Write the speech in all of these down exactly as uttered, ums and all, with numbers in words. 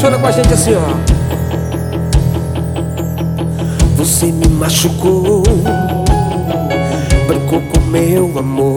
funciona com a gente assim, ó. Você me machucou, brincou com meu amor.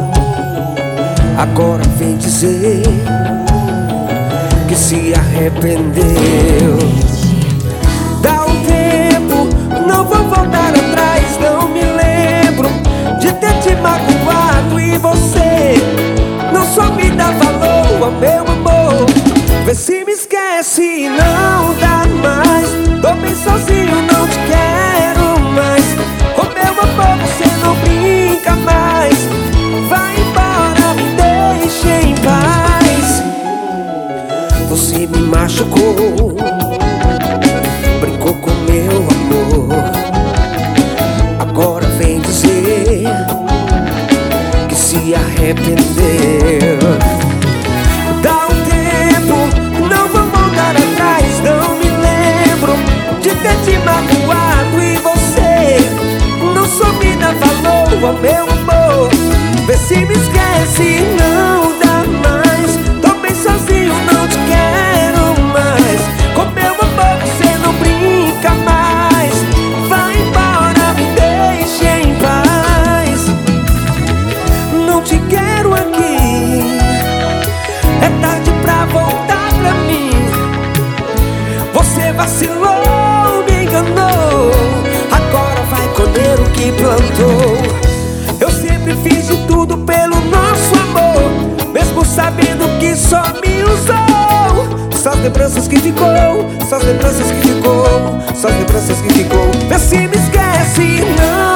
Agora vem dizer que se arrependeu. Dá um tempo, não vou voltar atrás. Não me lembro de ter te magoado e você não só me dá valor ao meu amor. Vê se me esquece, não dá mais. Tô bem sozinho, não te quero mais. Com meu amor você não brinca mais. Vai embora, me deixa em paz. Você me machucou, brincou com meu amor. Agora vem dizer que se arrependeu. Dá um tempo, não vou voltar atrás. Não me lembro de ter te magoado e você não soube dar valor ao meu amor. Vê se me esquece, não dá mais. Tô bem sozinho, não te quero mais. Com meu amor você não brinca mais. Vai embora, me deixa em paz. Não te quero aqui, é tarde pra voltar pra mim. Você vacilou, me enganou. Agora vai colher o que plantou. Eu sempre fiz de tudo pelo nosso amor, mesmo sabendo que só me usou. Só as lembranças que ficou, só as lembranças que ficou, só as lembranças que ficou. Vê se me esquece, não.